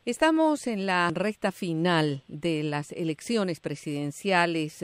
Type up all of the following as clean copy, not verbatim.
Estamos en la recta final de las elecciones presidenciales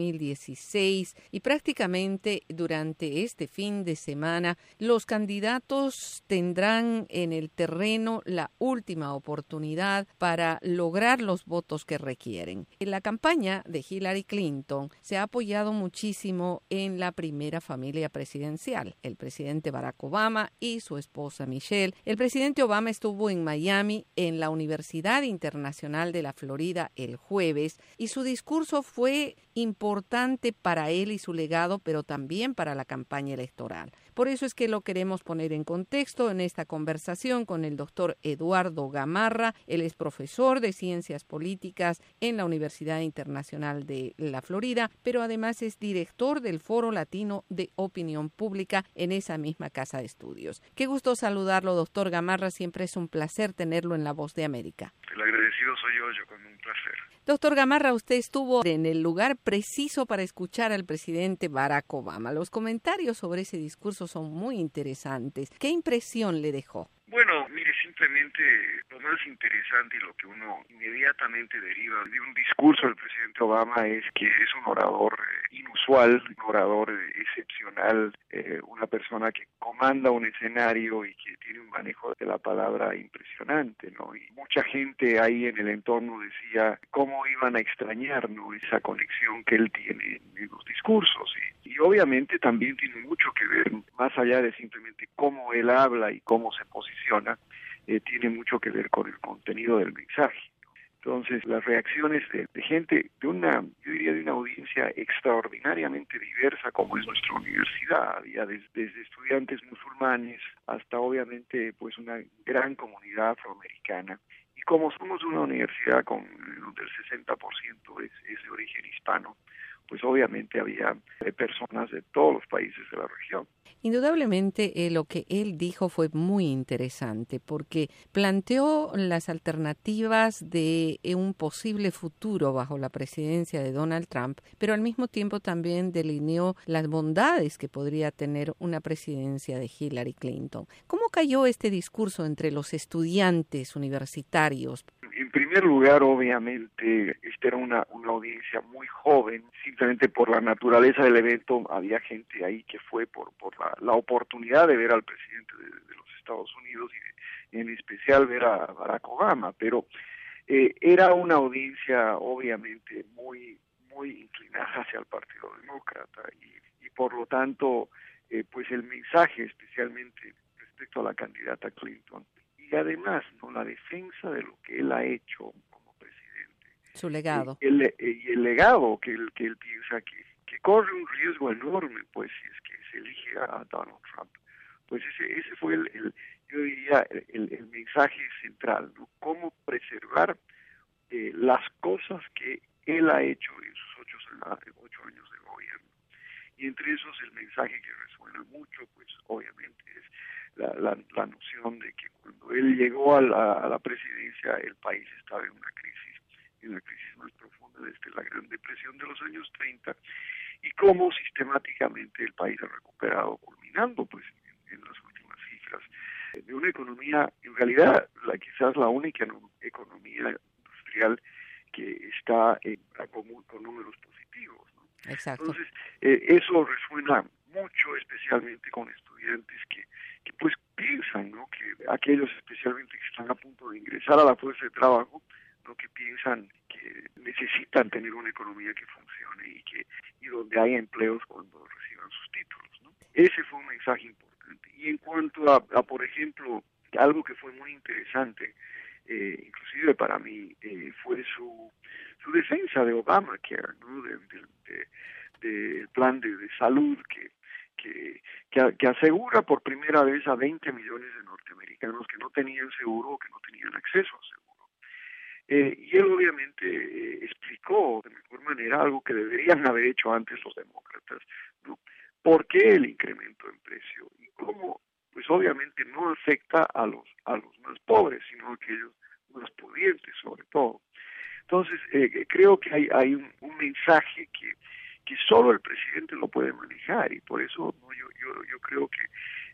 2016 y prácticamente durante este fin de semana los candidatos tendrán en el terreno la última oportunidad para lograr los votos que requieren. En la campaña de Hillary Clinton se ha apoyado muchísimo en la primera familia presidencial, el presidente Barack Obama y su esposa Michelle. El presidente Obama estuvo en Miami en la Universidad Internacional de la Florida el jueves y su discurso fue importante para él y su legado, pero también para la campaña electoral. Por eso es que lo queremos poner en contexto en esta conversación con el doctor Eduardo Gamarra. Él es profesor de Ciencias Políticas en la Universidad Internacional de la Florida, pero además es director del Foro Latino de Opinión Pública en esa misma casa de estudios. Qué gusto saludarlo, doctor Gamarra. Siempre es un placer tenerlo en La Voz de América. El agradecido soy yo con un placer. Doctor Gamarra, usted estuvo en el lugar preciso para escuchar al presidente Barack Obama. Los comentarios sobre ese discurso son muy interesantes. ¿Qué impresión le dejó? Bueno, mire, simplemente lo más interesante y lo que uno inmediatamente deriva de un discurso del presidente Obama es que es un orador inusual, un orador excepcional, una persona que comanda un escenario y que tiene un manejo de la palabra impresionante, ¿no? Y mucha gente ahí en el entorno decía cómo iban a extrañar, ¿no?, esa conexión que él tiene en los discursos. Y obviamente también tiene mucho que ver, más allá de simplemente cómo él habla y cómo se posiciona, tiene mucho que ver con el contenido del mensaje. Entonces, las reacciones de gente, yo diría de una audiencia extraordinariamente diversa como es nuestra universidad, había desde estudiantes musulmanes hasta obviamente pues una gran comunidad afroamericana. Y como somos una universidad donde el 60% es de origen hispano, pues obviamente había personas de todos los países de la región. Indudablemente lo que él dijo fue muy interesante porque planteó las alternativas de un posible futuro bajo la presidencia de Donald Trump, pero al mismo tiempo también delineó las bondades que podría tener una presidencia de Hillary Clinton. ¿Cómo cayó este discurso entre los estudiantes universitarios? En primer lugar, obviamente, esta era una audiencia muy joven. Simplemente por la naturaleza del evento había gente ahí que fue por la oportunidad de ver al presidente de los Estados Unidos y en especial ver a Barack Obama. Pero era una audiencia obviamente muy inclinada hacia el Partido Demócrata y por lo tanto, pues el mensaje especialmente respecto a la candidata Clinton y además no la defensa de lo que él ha hecho como presidente, su legado y el legado que él piensa que corre un riesgo enorme, pues si es que se elige a Donald Trump. Pues ese fue yo diría el mensaje central, ¿no? Cómo preservar las cosas que él ha hecho en sus 8 años de gobierno. Y entre esos el mensaje que resuena mucho, pues obviamente es la noción de que cuando él llegó a la presidencia el país estaba en una crisis más profunda desde la Gran Depresión de los años 30 y cómo sistemáticamente el país ha recuperado, culminando pues en las últimas cifras de una economía, en realidad quizás la única economía industrial que está con números positivos, ¿no? Exacto. Entonces, eso resuena mucho, especialmente con estudiantes que pues piensan, ¿no?, que aquellos especialmente que están a punto de ingresar a la fuerza de trabajo, ¿no?, que piensan que necesitan tener una economía que funcione y donde haya empleos cuando reciban sus títulos, ¿no? Ese fue un mensaje importante. Y en cuanto a por ejemplo, algo que fue muy interesante, inclusive para mí, fue su defensa de Obamacare, ¿no?, del plan de salud que asegura por primera vez a 20 millones de norteamericanos que no tenían seguro o que no tenían acceso a seguro. Y él obviamente explicó de mejor manera algo que deberían haber hecho antes los demócratas, ¿no? ¿Por qué el incremento en precio? Y cómo, pues obviamente no afecta a los más pobres, sino a aquellos más pudientes sobre todo. Entonces, creo que hay un mensaje que solo el presidente lo puede manejar y por eso, ¿no?, yo creo que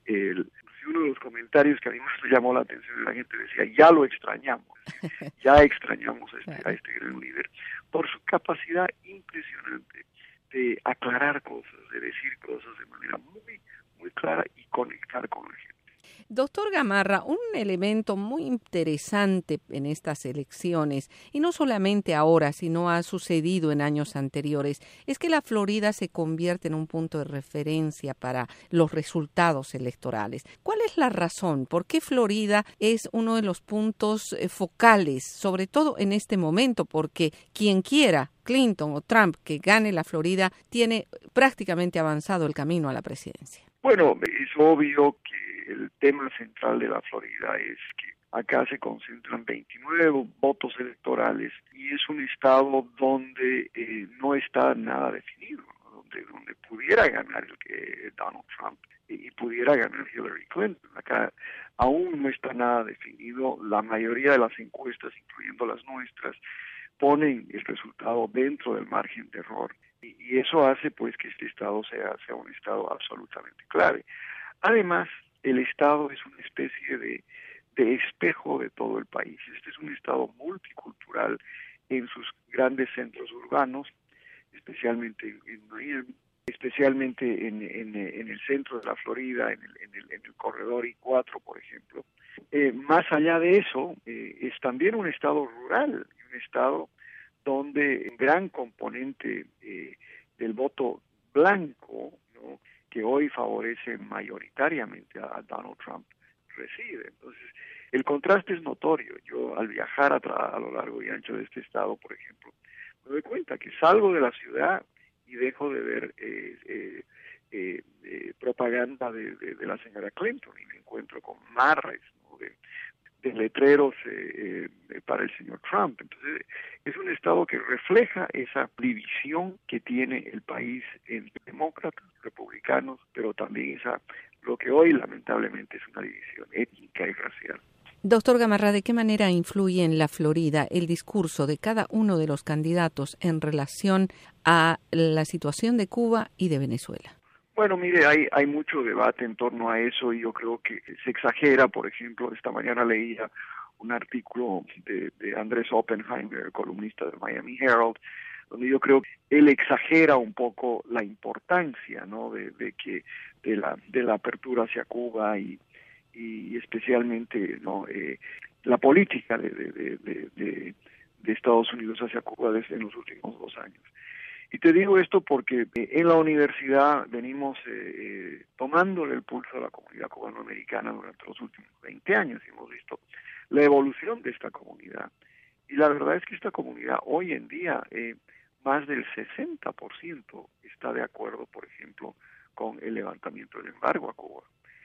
Uno de los comentarios que a mí me llamó la atención de la gente decía, ya lo extrañamos, ya extrañamos a este gran líder, por su capacidad impresionante de aclarar cosas, de decir cosas de manera muy, muy clara y conectar con la gente. Doctor Gamarra, un elemento muy interesante en estas elecciones, y no solamente ahora, sino ha sucedido en años anteriores, es que la Florida se convierte en un punto de referencia para los resultados electorales. ¿Cuál es la razón? ¿Por qué Florida es uno de los puntos focales, sobre todo en este momento? Porque quien quiera, Clinton o Trump, que gane la Florida, tiene prácticamente avanzado el camino a la presidencia. Bueno, es obvio que el tema central de la Florida es que acá se concentran 29 votos electorales y es un estado donde no está nada definido, ¿no? donde pudiera ganar Donald Trump y pudiera ganar Hillary Clinton. Acá aún no está nada definido. La mayoría de las encuestas, incluyendo las nuestras, ponen el resultado dentro del margen de error. Y eso hace pues que este estado sea un estado absolutamente clave. Además, el estado es una especie de espejo de todo el país. Este es un estado multicultural en sus grandes centros urbanos, especialmente en Miami, especialmente en el centro de la Florida, en el corredor I-4, por ejemplo. Más allá de eso, es también un estado rural, un estado donde un gran componente del voto blanco, ¿no?, que hoy favorece mayoritariamente a Donald Trump, reside. Entonces, el contraste es notorio. Yo, al viajar a lo largo y ancho de este estado, por ejemplo, me doy cuenta que salgo de la ciudad y dejo de ver propaganda de la señora Clinton y me encuentro con marres, ¿no?, de letreros para el señor Trump. Entonces, es un estado que refleja esa división que tiene el país entre demócratas, republicanos, pero también lo que hoy lamentablemente es una división étnica y racial. Doctor Gamarra, ¿de qué manera influye en la Florida el discurso de cada uno de los candidatos en relación a la situación de Cuba y de Venezuela? Bueno, mire, hay mucho debate en torno a eso y yo creo que se exagera. Por ejemplo, esta mañana leía un artículo de Andrés Oppenheimer, columnista del Miami Herald, donde yo creo que él exagera un poco la importancia, ¿no?, de la apertura hacia Cuba y especialmente, ¿no?, la política de Estados Unidos hacia Cuba en los últimos 2 años. Y te digo esto porque en la universidad venimos tomándole el pulso a la comunidad cubanoamericana durante los últimos 20 años y hemos visto la evolución de esta comunidad. Y la verdad es que esta comunidad hoy en día, más del 60% está de acuerdo, por ejemplo, con el levantamiento del embargo a Cuba.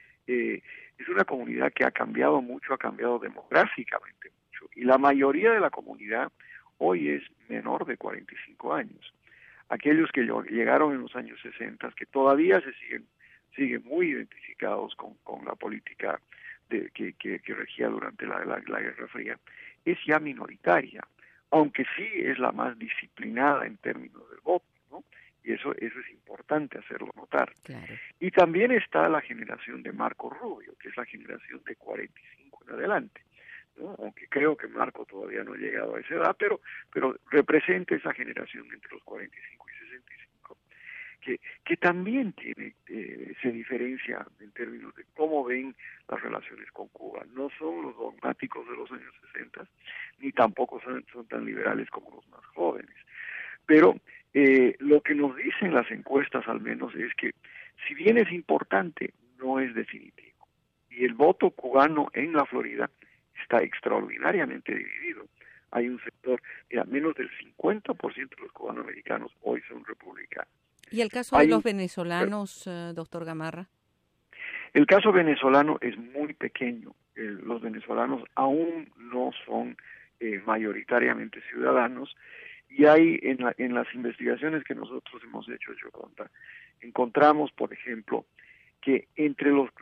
Es una comunidad que ha cambiado mucho, ha cambiado demográficamente mucho. Y la mayoría de la comunidad hoy es menor de 45 años. Aquellos que llegaron en los años 60, que todavía siguen muy identificados con la política que regía durante la Guerra Fría, es ya minoritaria, aunque sí es la más disciplinada en términos del voto, ¿no? Y eso es importante hacerlo notar. Claro. Y también está la generación de Marco Rubio, que es la generación de 45 en adelante, ¿no? Aunque creo que Marco todavía no ha llegado a esa edad, pero representa esa generación entre los 45 y 65, que también se diferencia en términos de cómo ven las relaciones con Cuba. No son los dogmáticos de los años 60, ni tampoco son tan liberales como los más jóvenes. Pero lo que nos dicen las encuestas, al menos, es que si bien es importante, no es definitivo. Y el voto cubano en la Florida está extraordinariamente dividido. Hay un sector, menos del 50% de los cubanoamericanos hoy son republicanos. ¿Y el caso de los venezolanos, doctor Gamarra? El caso venezolano es muy pequeño. Los venezolanos aún no son mayoritariamente ciudadanos. Y hay en las investigaciones que nosotros hemos hecho, Yoconda, encontramos, por ejemplo, que entre los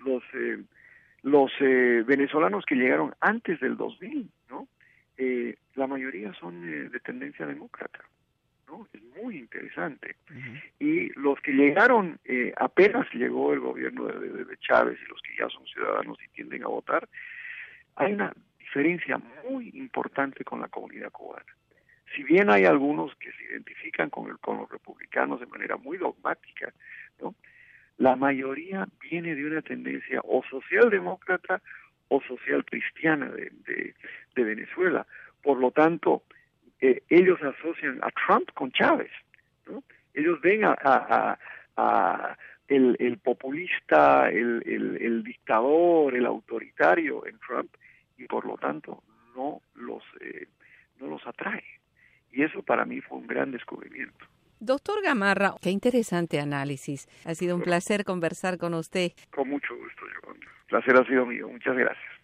venezolanos que llegaron antes del 2000, ¿no?, la mayoría son de tendencia demócrata, ¿no? Es muy muy interesante. Uh-huh. Y los que llegaron, apenas llegó el gobierno de Chávez, y los que ya son ciudadanos y tienden a votar, hay una diferencia muy importante con la comunidad cubana. Si bien hay algunos que se identifican con los republicanos de manera muy dogmática, ¿no?, la mayoría viene de una tendencia o socialdemócrata o social cristiana de Venezuela. Por lo tanto, ellos asocian a Trump con Chávez, ¿no? Ellos ven a el populista, el dictador, el autoritario en Trump, y por lo tanto no los atrae. Y eso para mí fue un gran descubrimiento. Doctor Gamarra, qué interesante análisis. Ha sido un placer conversar con usted. Con mucho gusto, Yolanda. El placer ha sido mío. Muchas gracias.